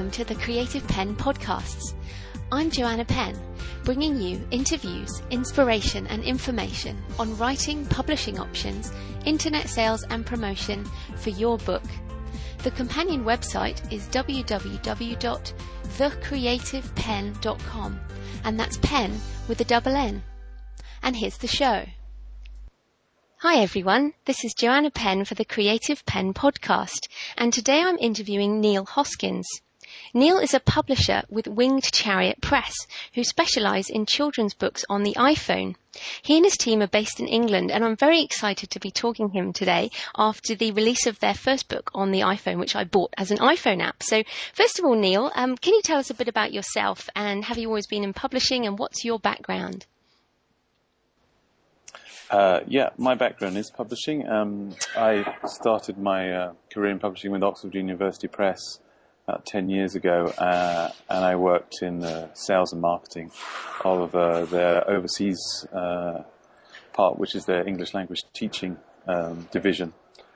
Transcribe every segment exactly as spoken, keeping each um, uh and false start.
welcome to the Creative Penn podcasts. I'm Joanna Penn, bringing you interviews, inspiration and information on writing, publishing options, internet sales and promotion for your book. The companion website is w w w dot the creative penn dot com, and that's pen with a double N. And here's the show. Hi everyone, this is Joanna Penn for the Creative Penn podcast, and today I'm interviewing Neil Hoskins. Neil is a publisher with Winged Chariot Press, who specialise in children's books on the iPhone. He and his team are based in England, and I'm very excited to be talking to him today after the release of their first book on the iPhone, which I bought as an iPhone app. So first of all, Neil, um, can you tell us a bit about yourself, and have you always been in publishing, and what's your background? Uh, yeah, my background is publishing. Um, I started my uh, career in publishing with Oxford University Press about ten years ago, uh, and I worked in uh, sales and marketing of uh, their overseas uh, part, which is their English language teaching um, division.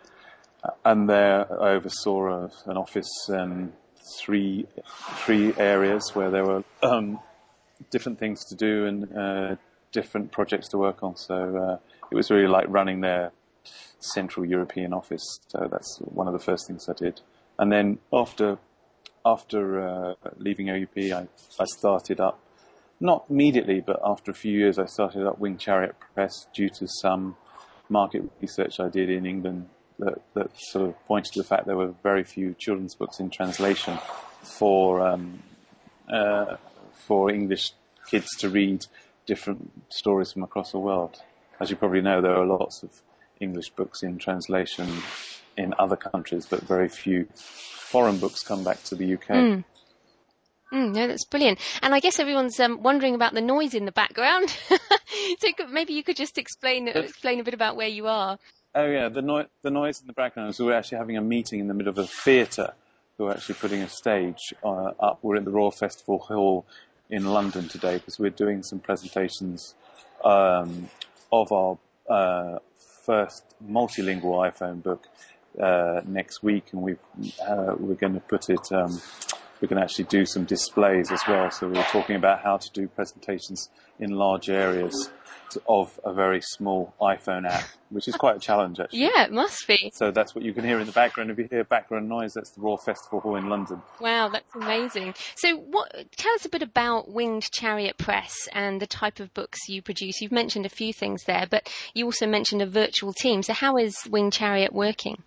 And there I oversaw a, an office and three three areas where there were um, different things to do and uh, different projects to work on. So uh, it was really like running their Central European office. So that's one of the first things I did. And then after after uh, leaving O U P, I, I started up, not immediately, but after a few years, I started up Winged Chariot Press due to some market research I did in England that, that sort of pointed to the fact there were very few children's books in translation for um, uh, for English kids to read different stories from across the world. As you probably know, there are lots of English books in translation in other countries, but very few foreign books come back to the U K. Mm. Mm, no, that's brilliant. And I guess everyone's um, wondering about the noise in the background. So could, maybe you could just explain explain a bit about where you are. Oh yeah, the, no- the noise in the background. So we're actually having a meeting in the middle of a theatre. We're actually putting a stage uh, up. We're at the Royal Festival Hall in London today because we're doing some presentations um, of our uh, first multilingual iPhone book uh, next week, and we uh, we're going to put it. Um, we're going to actually do some displays as well. So we're talking about how to do presentations in large areas of a very small iPhone app, which is quite a challenge actually. Yeah, it must be. So that's what you can hear in the background. If you hear background noise, that's the Royal Festival Hall in London. Wow, that's amazing. So what, tell us a bit about Winged Chariot Press and the type of books you produce. You've mentioned a few things there, but you also mentioned a virtual team. So how is Winged Chariot working?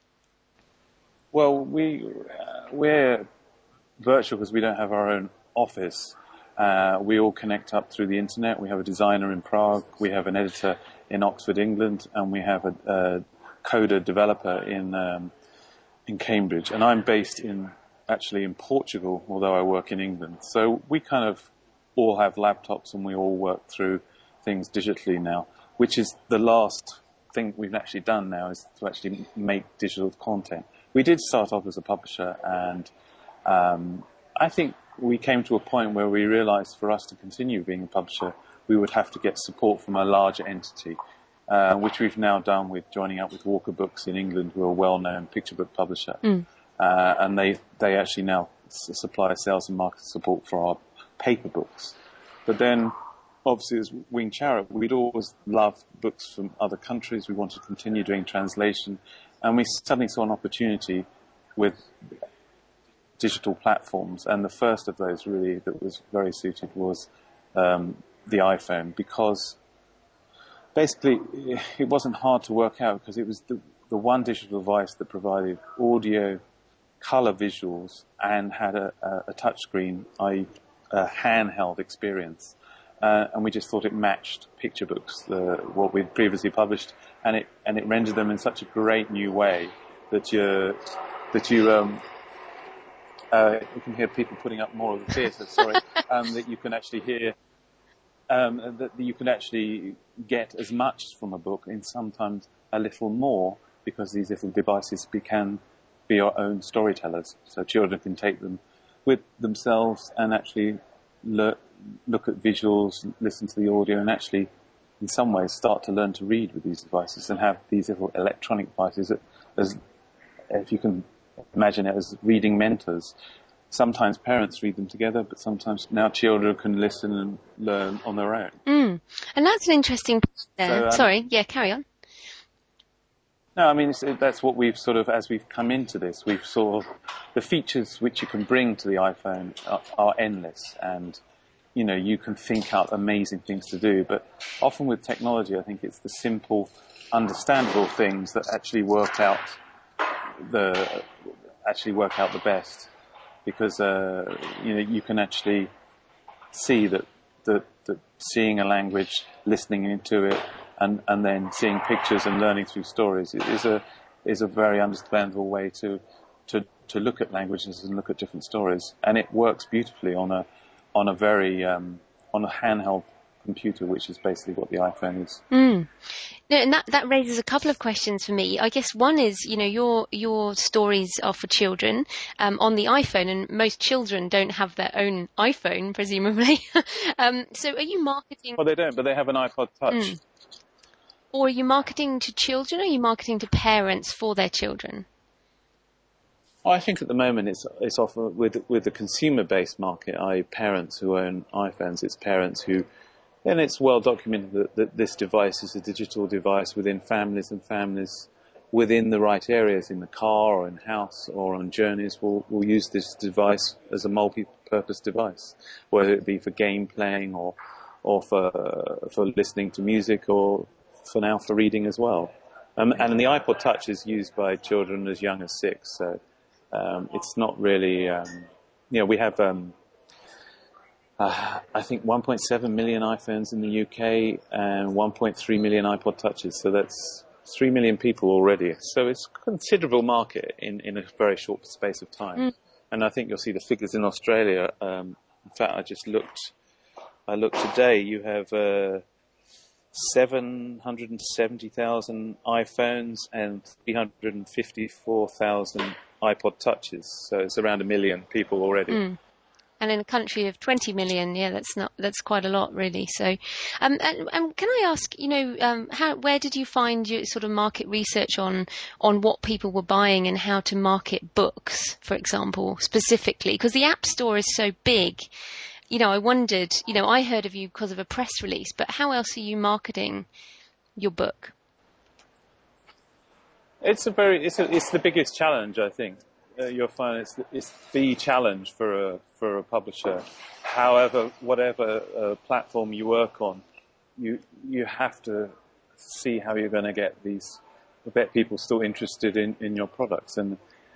Well, we, uh, we're virtual because we don't have our own office. Uh, we all connect up through the internet. We have a designer in Prague, we have an editor in Oxford, England, and we have a, a coder developer in um, in Cambridge. And I'm based in actually in Portugal, although I work in England. So we kind of all have laptops and we all work through things digitally now, which is the last thing we've actually done now, is to actually make digital content. We did start off as a publisher, and um, I think we came to a point where we realized for us to continue being a publisher, we would have to get support from a larger entity, uh, which we've now done with joining up with Walker Books in England, who are a well-known picture book publisher. Mm. Uh, and they, they actually now s- supply sales and marketing support for our paper books. But then, obviously, as Winged Chariot, we'd always loved books from other countries. We wanted to continue doing translation. And we suddenly saw an opportunity with digital platforms, and the first of those really that was very suited was um, the iPhone, because basically it wasn't hard to work out because it was the, the one digital device that provided audio, color visuals, and had a, a, a touch screen, that is a handheld experience. Uh, and we just thought it matched picture books, the, what we'd previously published, and it and it rendered them in such a great new way that you that you um, Uh, you can hear people putting up more of the theatre, sorry, um, that you can actually hear, um, that you can actually get as much from a book and sometimes a little more, because these little devices be, can be your own storytellers. So children can take them with themselves and actually le- look at visuals, listen to the audio, and actually, in some ways, start to learn to read with these devices and have these little electronic devices that, as if you can imagine it as reading mentors sometimes parents read them together, but sometimes now children can listen and learn on their own. Mm. And that's an interesting point there. So, um, Sorry, yeah, carry on. No, I mean, it's, it, that's what we've sort of, as we've come into this, we've sort of, the features which you can bring to the iPhone are, are endless, and, you know, you can think out amazing things to do, but often with technology, I think it's the simple, understandable things that actually work out the, actually work out the best, because, uh, you know, you can actually see that, that, that seeing a language, listening into it, And, and then seeing pictures and learning through stories is a is a very understandable way to to to look at languages and look at different stories, and it works beautifully on a on a very um, on a handheld computer, which is basically what the iPhone is. Mm. No, and that that raises a couple of questions for me. I guess one is, you know, your your stories are for children um, on the iPhone, and most children don't have their own iPhone, presumably. um, so, are you marketing? Well, they don't, but they have an iPod Touch. Mm. Or are you marketing to children, or are you marketing to parents for their children? Well, I think at the moment it's it's often with with the consumer-based market, that is parents who own iPhones. It's parents who, and it's well documented that, that this device is a digital device within families, and families within the right areas, in the car or in house or on journeys, will will use this device as a multi-purpose device, whether it be for game playing or or for for listening to music, or for now for reading as well. Um, and the iPod Touch is used by children as young as six, so um, it's not really, um, you know, we have, um, uh, I think, one point seven million iPhones in the U K and one point three million iPod Touches, so that's three million people already. So it's a considerable market in, in a very short space of time. Mm. And I think you'll see the figures in Australia. Um, in fact, I just looked, I looked today, you have... Uh, seven hundred seventy thousand iPhones and three hundred fifty-four thousand iPod Touches. So it's around a million people already. Mm. And in a country of twenty million, yeah, that's not, that's quite a lot, really. So, um, and, and can I ask, you know, um, how, where did you find your sort of market research on, on what people were buying and how to market books, for example, specifically? Because the App Store is so big. You know, I wondered, you know, I heard of you because of a press release, but how else are you marketing your book? It's a very, it's a, it's the biggest challenge, I think. Uh, you'll find it's the, it's the challenge for a, for a publisher. However, whatever uh, platform you work on, you, you have to see how you're going to get these, get people still interested in, in your products. And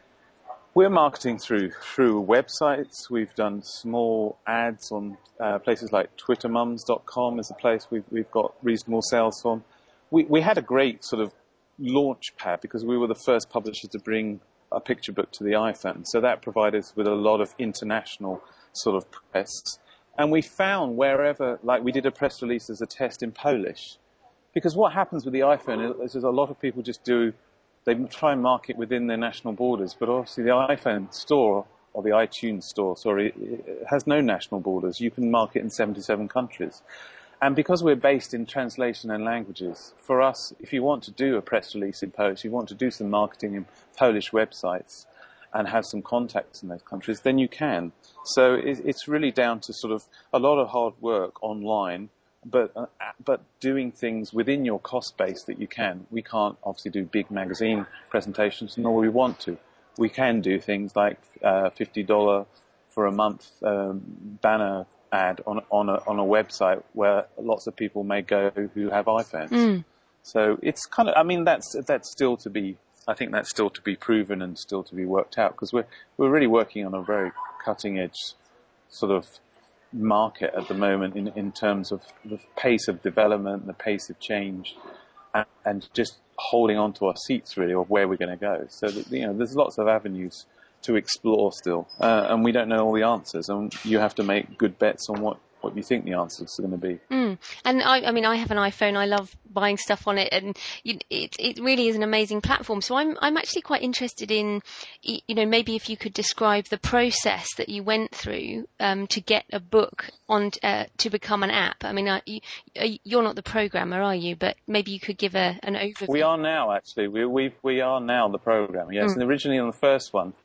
we're marketing through through websites. We've done small ads on uh, places like twitter mums dot com is a place we've, we've got reasonable sales from. We, we had a great sort of launch pad because we were the first publisher to bring a picture book to the iPhone. So that provided us with a lot of international sort of press. And we found wherever, like we did a press release as a test in Polish. Because what happens with the iPhone is, is a lot of people just do, they try and market within their national borders, but obviously the iPhone store, or the iTunes store, sorry, it has no national borders. You can market in seventy-seven countries. And because we're based in translation and languages, for us, if you want to do a press release in Polish, you want to do some marketing in Polish websites and have some contacts in those countries, then you can. So it's really down to sort of a lot of hard work online, but uh, but doing things within your cost base that you can. We can't obviously do big magazine presentations, nor we want to. We can do things like uh, fifty dollars for a month um, banner ad on on a on a website where lots of people may go who have iPhones. Mm. So it's kind of, I mean, that's that's still to be. I think that's still to be proven and still to be worked out, because we're we're really working on a very cutting edge sort of market at the moment in, in terms of the pace of development, the pace of change, and, and just holding on to our seats really of where we're going to go. So that, you know, there's lots of avenues to explore still, uh, and we don't know all the answers, and you have to make good bets on what, what you think the answers are going to be. Mm. And I, I mean, I have an iPhone. I love buying stuff on it, and you, it it really is an amazing platform. So I'm I'm actually quite interested in, you know, maybe if you could describe the process that you went through um, to get a book on uh, to become an app. I mean, uh, you, you're not the programmer, are you? But maybe you could give a, an overview. We are now, actually. We we we are now the programmer. Yes, mm. And originally on the first one,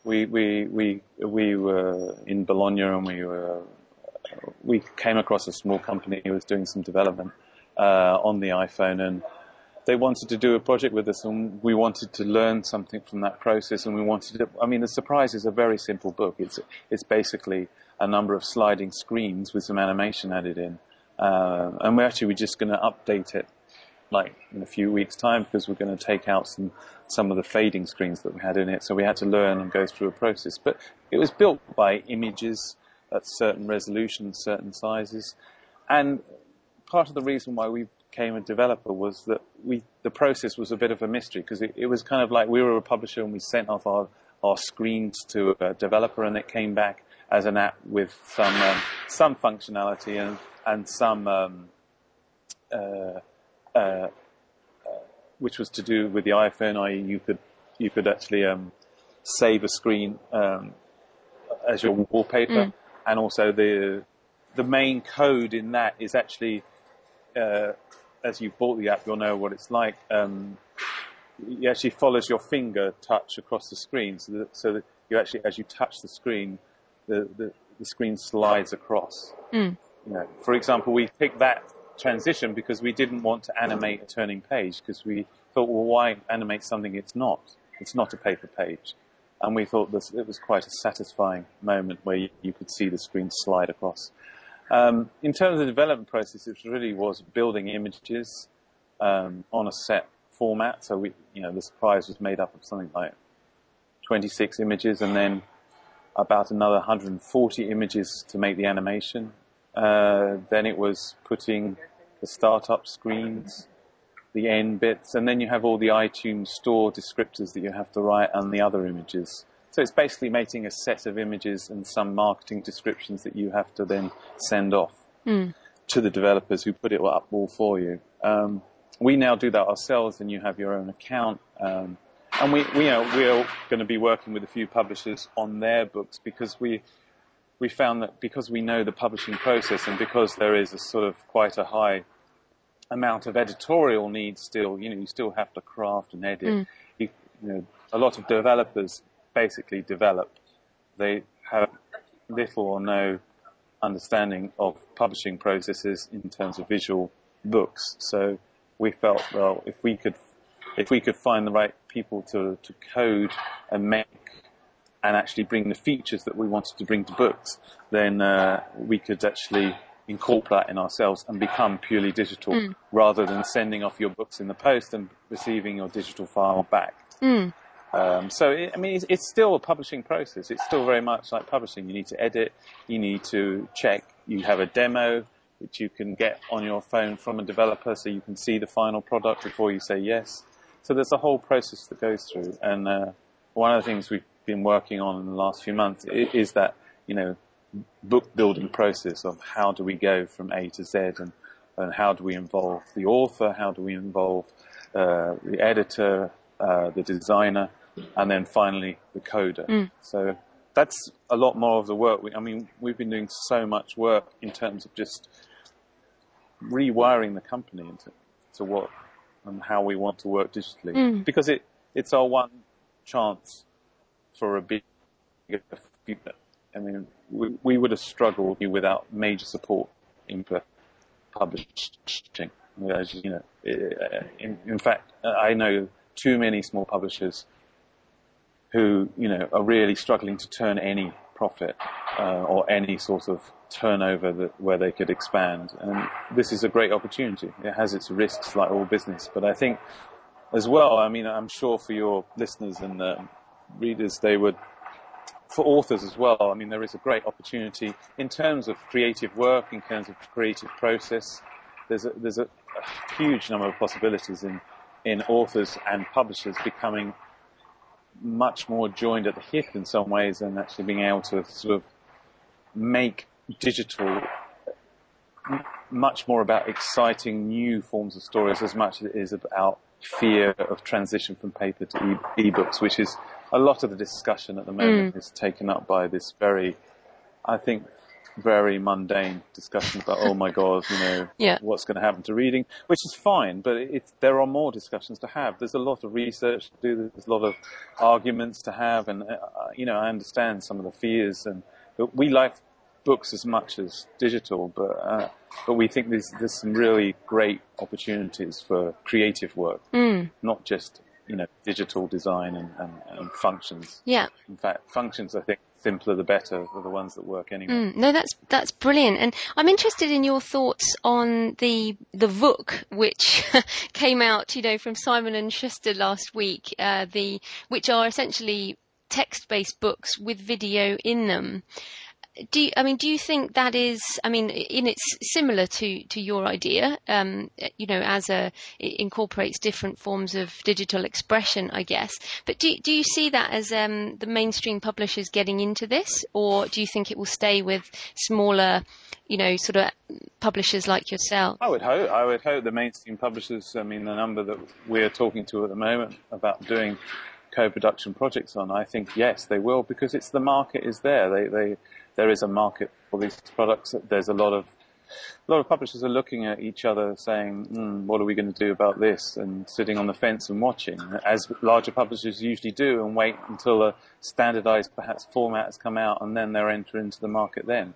We we we we were in Bologna, and we were we came across a small company who was doing some development uh, on the iPhone, and they wanted to do a project with us, and we wanted to learn something from that process. And we wanted to. I mean, The Surprise is a very simple book. It's it's basically a number of sliding screens with some animation added in, uh, and we're actually we're just going to update it like in a few weeks' time, because we're going to take out some some of the fading screens that we had in it. So we had to learn and go through a process. But it was built by images at certain resolutions, certain sizes, and part of the reason why we became a developer was that we the process was a bit of a mystery, because it, it was kind of like we were a publisher and we sent off our our screens to a developer, and it came back as an app with some um, some functionality and and some. Um, uh, Uh, uh, which was to do with the iPhone, that is, you could you could actually um, save a screen um, as your wallpaper, mm. and also the the main code in that is actually, uh, as you've bought the app, you'll know what it's like. Um, it actually follows your finger touch across the screen, so that, so that you actually, as you touch the screen, the the, the screen slides across. Mm. You know, for example, we picked that transition because we didn't want to animate a turning page, because we thought, well, why animate something it's not? It's not a paper page. And we thought this, it was quite a satisfying moment where you, you could see the screen slide across. Um, in terms of the development process, it really was building images um, on a set format. So we, you know, The Surprise was made up of something like twenty-six images, and then about another one hundred forty images to make the animation. Uh, then it was putting the startup screens, the end bits, and then you have all the iTunes store descriptors that you have to write on the other images. So it's basically making a set of images and some marketing descriptions that you have to then send off mm. to the developers who put it up all for you. Um, we now do that ourselves, and you have your own account. Um, and we, we, you know, we're going to be working with a few publishers on their books, because we... we found that because we know the publishing process, and because there is a sort of quite a high amount of editorial needs still, you know, you still have to craft and edit. Mm. You, you know, a lot of developers basically develop. They have little or no understanding of publishing processes in terms of visual books. So we felt, well, if we could, if we could find the right people to, to code and make and actually bring the features that we wanted to bring to books, then uh, we could actually incorporate that in ourselves and become purely digital, mm. rather than sending off your books in the post and receiving your digital file back. Mm. Um, so, it, I mean, it's, it's still a publishing process. It's still very much like publishing. You need to edit, you need to check. You have a demo which you can get on your phone from a developer, so you can see the final product before you say yes. So there's a whole process that goes through. And uh, one of the things we've been working on in the last few months is that, you know, book building process of how do we go from A to Z, and, and how do we involve the author, how do we involve uh, the editor, uh, the designer, and then finally the coder. Mm. So that's a lot more of the work. We, I mean, we've been doing so much work in terms of just rewiring the company into to what and how we want to work digitally, mm. because it it's our one chance for a bigger future. I mean, we, we would have struggled without major support in publishing. As you know, in, in fact, I know too many small publishers who, you know, are really struggling to turn any profit uh, or any sort of turnover that where they could expand. And this is a great opportunity. It has its risks, like all business, but I think as well, I mean, I'm sure for your listeners and uh, readers, they would, for authors as well, I mean, there is a great opportunity in terms of creative work, in terms of creative process. There's a, there's a, a huge number of possibilities in, in authors and publishers becoming much more joined at the hip in some ways, and actually being able to sort of make digital much more about exciting new forms of stories as much as it is about fear of transition from paper to e- e-books, which is a lot of the discussion at the moment mm. is taken up by this very, I think, very mundane discussion about, oh my God, you know, yeah. what's going to happen to reading, which is fine, but it's, there are more discussions to have. There's a lot of research to do, there's a lot of arguments to have, and, uh, you know, I understand some of the fears, and but we like books as much as digital, but uh, but we think there's, there's some really great opportunities for creative work, mm. not just, you know, digital design and, and, and functions. Yeah. In fact, functions, I think, simpler the better are the ones that work anyway. Mm, no, that's that's brilliant, and I'm interested in your thoughts on the the V O O C, which came out, you know, from Simon and Schuster last week. Uh, the which are essentially text-based books with video in them. Do you, I mean, do you think that is, I mean, in it's similar to, to your idea, um, you know, as a, it incorporates different forms of digital expression, I guess. But do, do you see that as, um, the mainstream publishers getting into this, or do you think it will stay with smaller, you know, sort of publishers like yourself? I would hope, I would hope the mainstream publishers, I mean, the number that we're talking to at the moment about doing co-production projects on, I think, yes, they will, because it's the market is there. They, they, There is a market for these products. There's a lot of a lot of publishers are looking at each other saying, mm, what are we going to do about this? And sitting on the fence and watching, as larger publishers usually do, and wait until a standardized, perhaps, format has come out, and then they'll enter into the market then.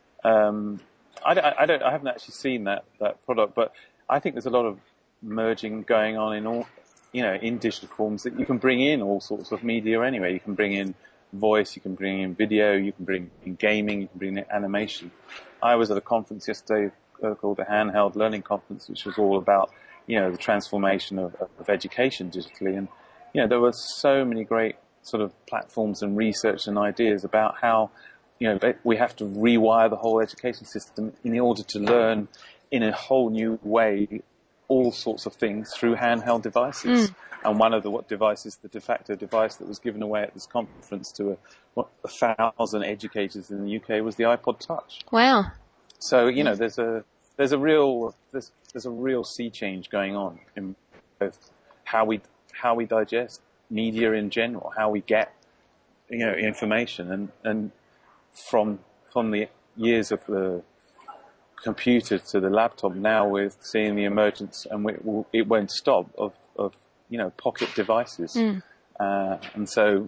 Um, I, I, don't, I haven't actually seen that, that product, but I think there's a lot of merging going on in all, you know, in digital forms that you can bring in all sorts of media anyway. You can bring in voice, you can bring in video, you can bring in gaming, you can bring in animation. I was at a conference yesterday uh, called the Handheld Learning Conference, which was all about, you know, the transformation of, of education digitally. And, you know, there were so many great sort of platforms and research and ideas about how, you know, we have to rewire the whole education system in order to learn in a whole new way all sorts of things through handheld devices. Mm. And one of the what devices, the de facto device that was given away at this conference to a, what, a thousand educators in the U K was the iPod Touch. Wow! So you know, there's a there's a real there's there's a real sea change going on in both how we how we digest media in general, how we get, you know, information, and and from from the years of the computer to the laptop, now we're seeing the emergence, and we, it won't stop, of of you know, pocket devices. Mm. Uh, and so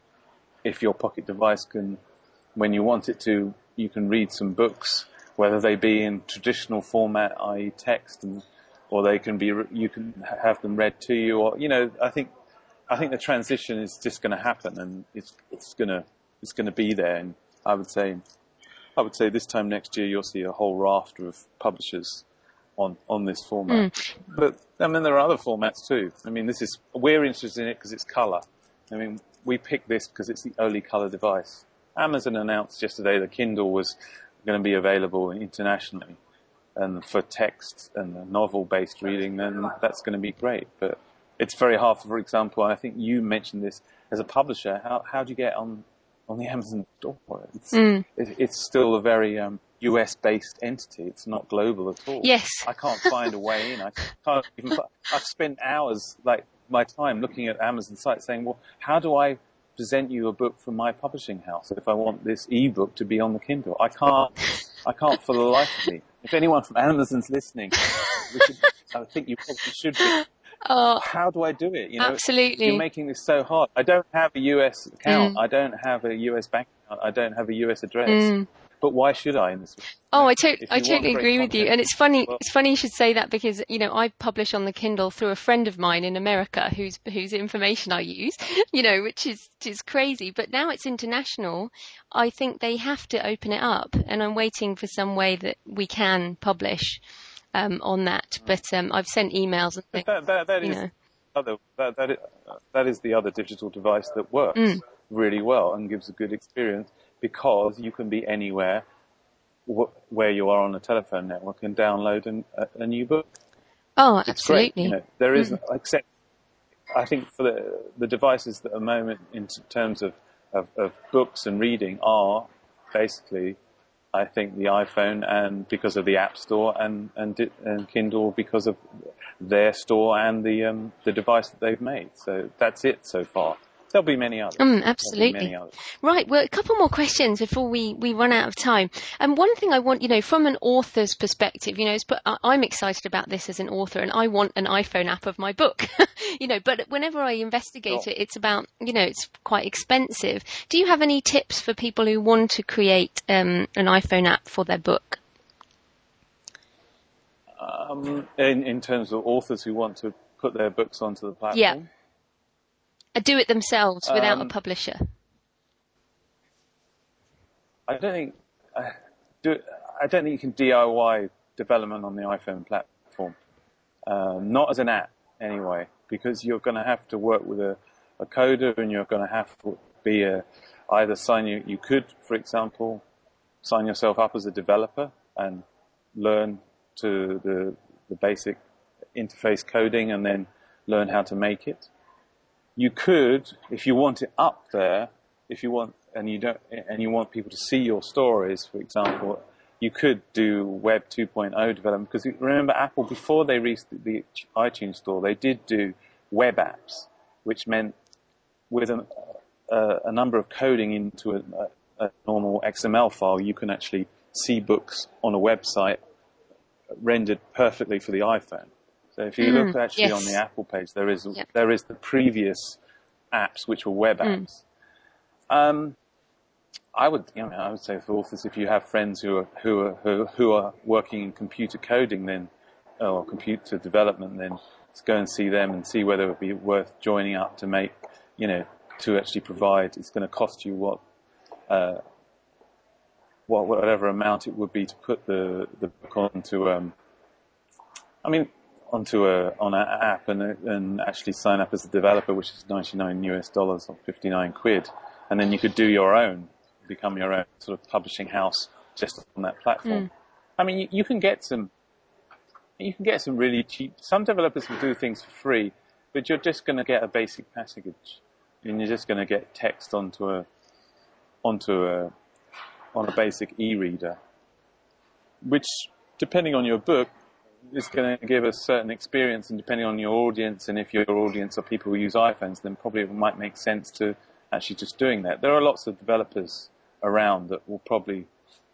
if your pocket device can, when you want it to, you can read some books, whether they be in traditional format, that is text, and, or they can be, you can have them read to you, or, you know, I think, I think the transition is just going to happen, and it's, it's going to, it's going to be there. And I would say, I would say this time next year, you'll see a whole raft of publishers on, on this format. Mm. But, I mean, there are other formats too. I mean, this is, we're interested in it because it's color. I mean, we picked this because it's the only color device. Amazon announced yesterday that Kindle was going to be available internationally, and for text and novel-based reading, then that's going to be great. But it's very hard, for example, I think you mentioned this, as a publisher, how, how do you get on, on the Amazon store? It's, mm. it, it's still a very, um, U S-based entity. It's not global at all. Yes. I can't find a way in. I can't even, I've spent hours, like, my time looking at Amazon sites saying, well, how do I present you a book from my publishing house if I want this ebook to be on the Kindle? I can't, I can't for the life of me. If anyone from Amazon's listening, we should, I think you probably should be. Oh, how do I do it? You know, absolutely. You're making this so hard. I don't have a U S account. Mm. I don't have a U S bank account. I don't have a U S address. Mm. But why should I in this way? Oh, I, to- I totally agree with you. And it's funny, well, it's funny you should say that, because, you know, I publish on the Kindle through a friend of mine in America whose, whose information I use, you know, which is, is crazy. But now it's international. I think they have to open it up, and I'm waiting for some way that we can publish, um, on that. But, um, I've sent emails and things, that, that, that you is know. Other, that, that, is, that is the other digital device that works mm. really well and gives a good experience, because you can be anywhere wh- where you are on a telephone network and download an, a, a new book. Oh, it's absolutely. Great, you know, there is, mm. except I think for the, the devices that at the moment in terms of, of, of books and reading are basically, I think, the iPhone, and because of the App Store, and, and, and Kindle because of their store and the, um, the device that they've made. So that's it so far. there'll be many others. Mm, absolutely. Many others. Right. Well, a couple more questions before we, we run out of time. And um, one thing I want, you know, from an author's perspective, you know, is, I'm excited about this as an author, and I want an iPhone app of my book, you know, but whenever I investigate Sure. it, it's about, you know, it's quite expensive. Do you have any tips for people who want to create um, an iPhone app for their book? Um, in, in terms of authors who want to put their books onto the platform? Yeah. Uh, do it themselves without um, a publisher? I don't think uh, do, I don't think you can D I Y development on the iPhone platform. Uh, not as an app, anyway, because you're going to have to work with a, a coder, and you're going to have to be a either sign you. You could, for example, sign yourself up as a developer and learn to the the basic interface coding, and then learn how to make it. You could, if you want it up there, if you want, and you don't, and you want people to see your stories, for example, you could do Web two point oh development. Because remember, Apple, before they released the iTunes Store, they did do web apps, which meant with an, uh, a number of coding into a, a normal X M L file, you can actually see books on a website rendered perfectly for the iPhone. So if you mm, look actually yes. on the Apple page, there is yep. there is the previous apps which were web apps. Mm. Um, I would, you know, I would say for authors, if you have friends who are who are who, who are working in computer coding, then or computer development, then let's go and see them and see whether it would be worth joining up to make, you know, to actually provide. It's going to cost you what, uh, what whatever amount it would be to put the the book onto. Um, I mean. onto a on an app and and actually sign up as a developer, which is ninety-nine U S dollars or fifty-nine quid, and then you could do your own, become your own sort of publishing house just on that platform. Mm. I mean, you, you can get some, you can get some really cheap. Some developers will do things for free, but you're just going to get a basic package, and you're just going to get text onto a onto a on a basic e-reader, which, depending on your book, is going to give a certain experience, and depending on your audience, and if your audience are people who use iPhones, then probably it might make sense to actually just doing that. There are lots of developers around that will probably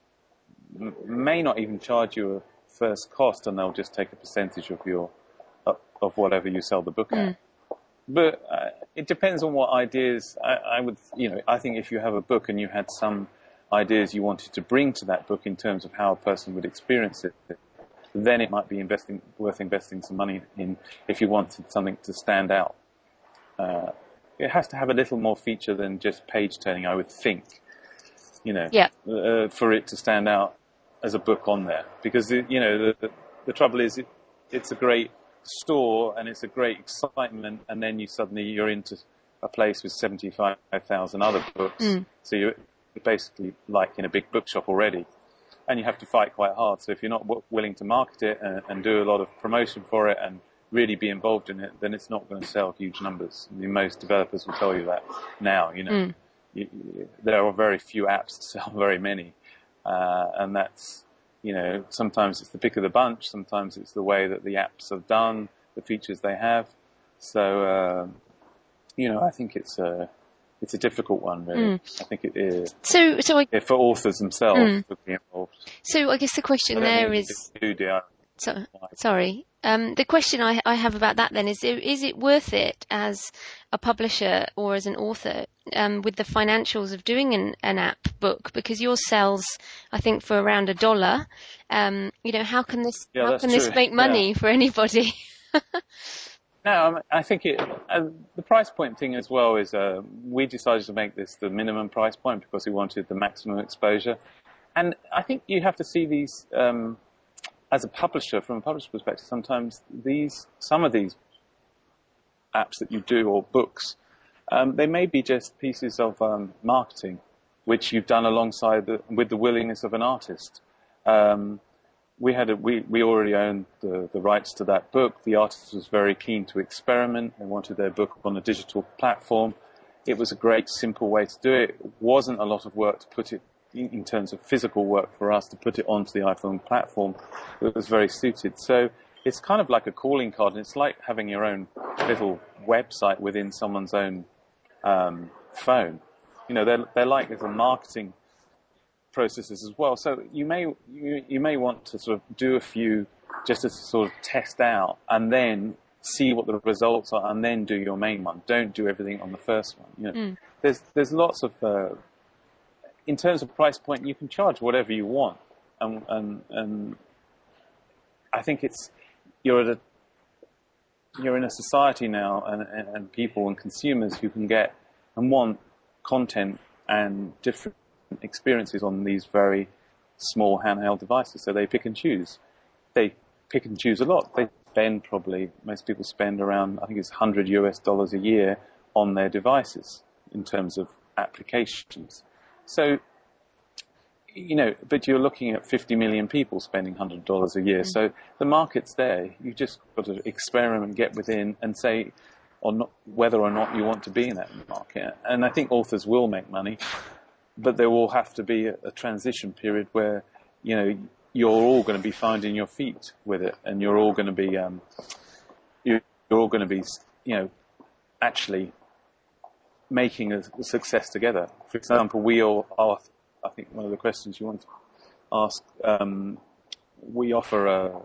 m- may not even charge you a first cost, and they'll just take a percentage of your uh, of whatever you sell the book at. Mm. But uh, it depends on what ideas. I, I would, you know, I think if you have a book and you had some ideas you wanted to bring to that book in terms of how a person would experience it, then it might be investing, worth investing some money in if you wanted something to stand out. Uh, it has to have a little more feature than just page turning, I would think, you know, yeah. uh, for it to stand out as a book on there. Because, you know, the, the, the trouble is it, it's a great store and it's a great excitement, and then you suddenly you're into a place with seventy-five thousand other books. Mm. So you're basically like in a big bookshop already. And you have to fight quite hard. So if you're not w- willing to market it and, and do a lot of promotion for it and really be involved in it, then it's not going to sell huge numbers. I mean, most developers will tell you that now. You know, mm. you, you, there are very few apps to sell very many, uh, and that's, you know, sometimes it's the pick of the bunch. Sometimes it's the way that the apps are done, the features they have. So, uh, you know, I think it's a It's a difficult one, really. Mm. I think it is. So, so I, yeah, for authors themselves mm. to be involved. So, I guess the question there is. Do, do I, so, sorry. Um, the question I, I have about that then is: is it worth it as a publisher or as an author um, with the financials of doing an, an app book? Because yours sells, I think, for around a dollar. Um, you know, how can this yeah, how can true. this make money yeah. for anybody? No, I think it, uh, the price point thing as well is uh, we decided to make this the minimum price point because we wanted the maximum exposure. And I think you have to see these, um, as a publisher, from a publisher perspective, sometimes these, some of these apps that you do or books, um, they may be just pieces of um, marketing, which you've done alongside the, with the willingness of an artist. Um, We had a, we, we already owned the, the rights to that book. The artist was very keen to experiment. They wanted their book on a digital platform. It was a great, simple way to do it. It wasn't a lot of work to put it, in, in terms of physical work for us, to put it onto the iPhone platform. It was very suited. So it's kind of like a calling card, and it's like having your own little website within someone's own um, phone. You know, they're they're like little marketing processes as well. So you may you, you may want to sort of do a few just to sort of test out, and then see what the results are, and then do your main one. Don't do everything on the first one. You know, mm. there's there's lots of uh, in terms of price point, you can charge whatever you want, and and and I think it's you're at a you're in a society now, and, and, and people and consumers who can get and want content and different experiences on these very small handheld devices. So they pick and choose. They pick and choose a lot. They spend probably, most people spend around, I think it's one hundred U S dollars a year on their devices in terms of applications. So, you know, but you're looking at fifty million people spending one hundred dollars a year. Mm. So the market's there. You just got to experiment, get within, and say or not, whether or not you want to be in that market. And I think authors will make money, but there will have to be a, a transition period where, you know, you're all going to be finding your feet with it, and you're all going to be, um, you're all going to be, you know, actually making a, a success together. For example, we all are, I think one of the questions you want to ask, um, we offer a,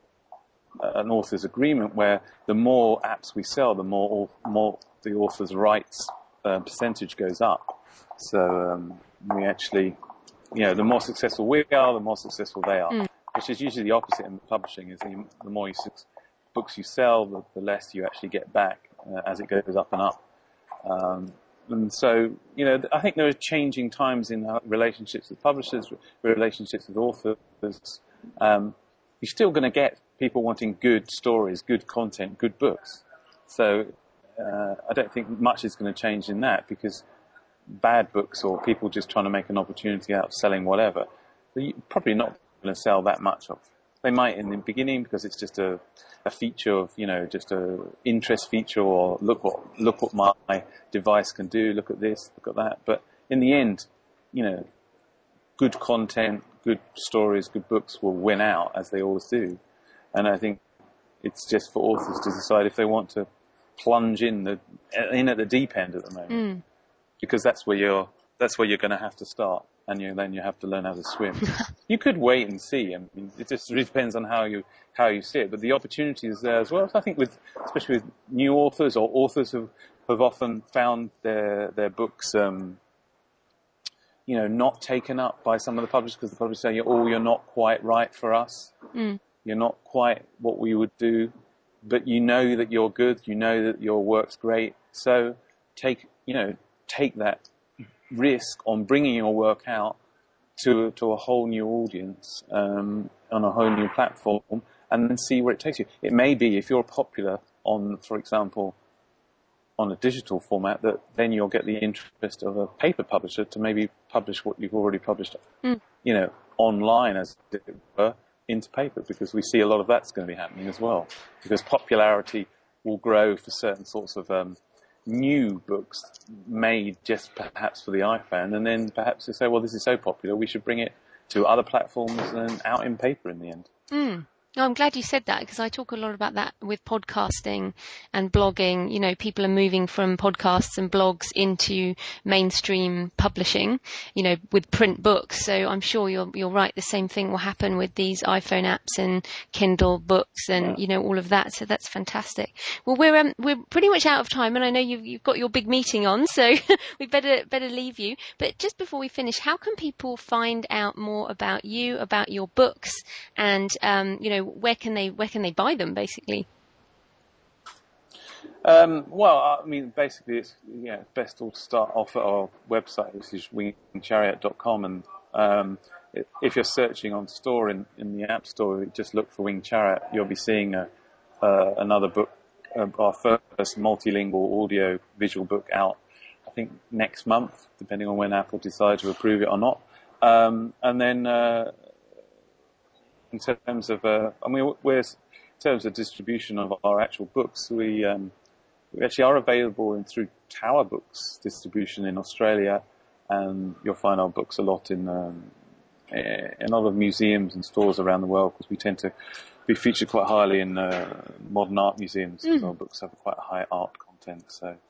an author's agreement where the more apps we sell, the more more the author's rights uh, percentage goes up. So um, we actually, you know, the more successful we are, the more successful they are, mm. which is usually the opposite in publishing. Is the, the more you, books you sell, the, the less you actually get back uh, as it goes up and up. Um, and so, you know, I think there are changing times in relationships with publishers, relationships with authors. Um, you're still going to get people wanting good stories, good content, good books. So uh, I don't think much is going to change in that, because bad books or people just trying to make an opportunity out of selling whatever, you're probably not going to sell that much of. They might in the beginning because it's just a, a feature of, you know, just a interest feature, or look what look what my device can do, look at this, look at that. But in the end, you know, good content, good stories, good books will win out, as they always do. And I think it's just for authors to decide if they want to plunge in the in at the deep end at the moment. Mm. Because that's where you're, that's where you're going to have to start, and you, then you have to learn how to swim. You could wait and see. I mean, it just really depends on how you how you see it. But the opportunity is there as well. So I think with, especially with new authors, or authors who have often found their their books, um, you know, not taken up by some of the publishers, because the publishers say, "Oh, you're not quite right for us. Mm. You're not quite what we would do." But you know that you're good. You know that your work's great. So take, you know. take that risk on bringing your work out to to a whole new audience um, on a whole new platform, and then see where it takes you. It may be, if you're popular on, for example, on a digital format, that then you'll get the interest of a paper publisher to maybe publish what you've already published, mm. you know, online, as it were, into paper, because we see a lot of that's going to be happening as well, because popularity will grow for certain sorts of um, new books made just perhaps for the iPhone, and then perhaps they say, well, this is so popular, we should bring it to other platforms and out in paper in the end. Mm. No, I'm glad you said that, because I talk a lot about that with podcasting and blogging. You know, people are moving from podcasts and blogs into mainstream publishing, you know, with print books. So I'm sure you're you're right. The same thing will happen with these iPhone apps and Kindle books and, yeah. you know, all of that. So that's fantastic. Well, we're um, we're pretty much out of time, and I know you've you've got your big meeting on, so we better better leave you. But just before we finish, how can people find out more about you, about your books, and um, you know, where can they where can they buy them, basically? Um, well, I mean, basically, it's yeah, best to start off at our website, which is wing chariot dot com, and um, if you're searching on store in, in the App Store, just look for Winged Chariot. You'll be seeing a, uh, another book, uh, our first multilingual audio visual book out, I think next month, depending on when Apple decides to approve it or not. Um, and then. Uh, In terms of, uh, I mean, we're, in terms of distribution of our actual books, we um, we actually are available in through Tower Books distribution in Australia, and you'll find our books a lot in um, in a lot of museums and stores around the world, because we tend to be featured quite highly in uh, modern art museums, because mm. our books have quite high art content. So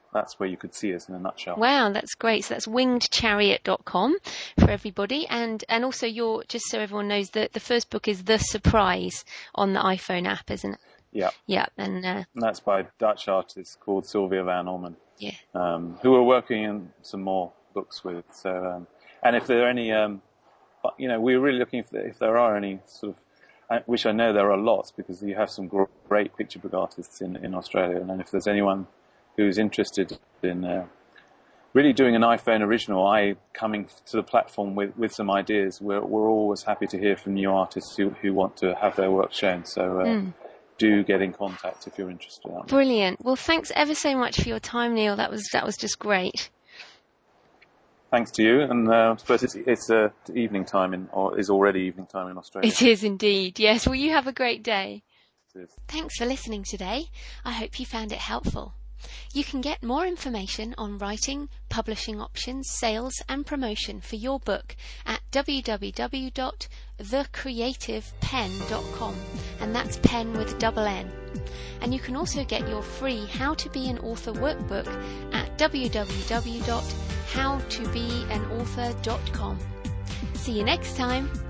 that's where you could see us in a nutshell. Wow, that's great. So that's winged chariot dot com for everybody. And and also your, just so everyone knows, that the first book is The Surprise on the iPhone app, isn't it? Yeah. Yeah. And, uh, and that's by a Dutch artist called Sylvia van Orman. Yeah. Um, who we're working in some more books with. So, um, and if there are any, um, you know, we're really looking for, if there are any sort of, which I know there are lots, because you have some great picture book artists in, in Australia. And if there's anyone who's interested in uh, really doing an iPhone original, I coming to the platform with, with some ideas, we're, we're always happy to hear from new artists who, who want to have their work shown. So uh, mm. do get in contact if you're interested. Brilliant. Well, thanks ever so much for your time, Neil. That was that was just great. Thanks to you, and uh, I suppose it's, it's uh, evening time in, or is already evening time in Australia. It is indeed, yes. Well, you have a great day. It is. Thanks for listening today. I hope you found it helpful. You can get more information on writing, publishing options, sales and promotion for your book at w w w dot the creative pen dot com, and that's pen with a double N. And you can also get your free How to Be an Author workbook at w w w dot how to be an author dot com. See you next time.